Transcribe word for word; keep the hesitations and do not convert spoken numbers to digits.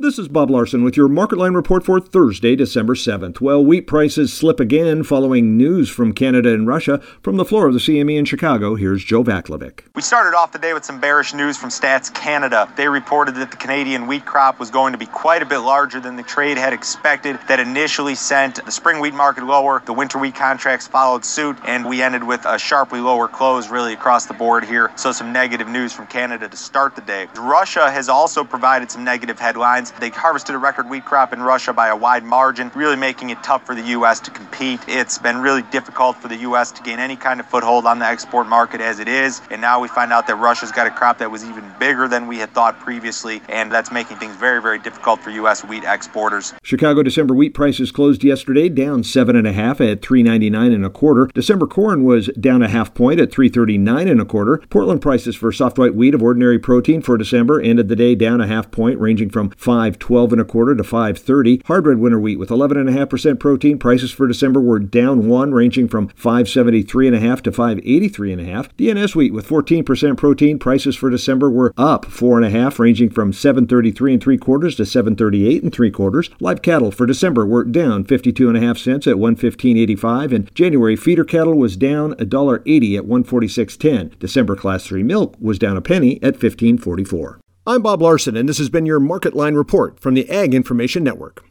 This is Bob Larson with your Market Line report for Thursday, December seventh. Well, wheat prices slip again following news from Canada and Russia. From the floor of the C M E in Chicago, here's Joe Vaclavic. We started off the day with some bearish news from Stats Canada. They reported that the Canadian wheat crop was going to be quite a bit larger than the trade had expected. That initially sent the spring wheat market lower. The winter wheat contracts followed suit, and we ended with a sharply lower close really across the board here. So some negative news from Canada to start the day. Russia has also provided some negative headlines. They harvested a record wheat crop in Russia by a wide margin, really making it tough for the U S to compete. It's been really difficult for the U S to gain any kind of foothold on the export market as it is, and now we find out that Russia's got a crop that was even bigger than we had thought previously, and that's making things very, very difficult for U S wheat exporters. Chicago December wheat prices closed yesterday down seven and a half at three ninety-nine and a quarter. December corn was down a half point at three thirty-nine and a quarter. Portland prices for soft white wheat of ordinary protein for December ended the day down a half point, ranging from five twelve and a quarter to five thirty. Hard red winter wheat with eleven and a half percent protein prices for December were down one, ranging from five seventy-three and a half to five eighty-three and a half. D N S wheat with fourteen percent protein prices for December were up four and a half, ranging from seven thirty-three and three quarters to seven thirty-eight and three quarters. Live cattle for December were down fifty-two and a half cents at one fifteen eighty-five, and January feeder cattle was down one dollar eighty at one forty-six ten. December class three milk was down a penny at fifteen forty-four. I'm Bob Larson, and this has been your Market Line report from the Ag Information Network.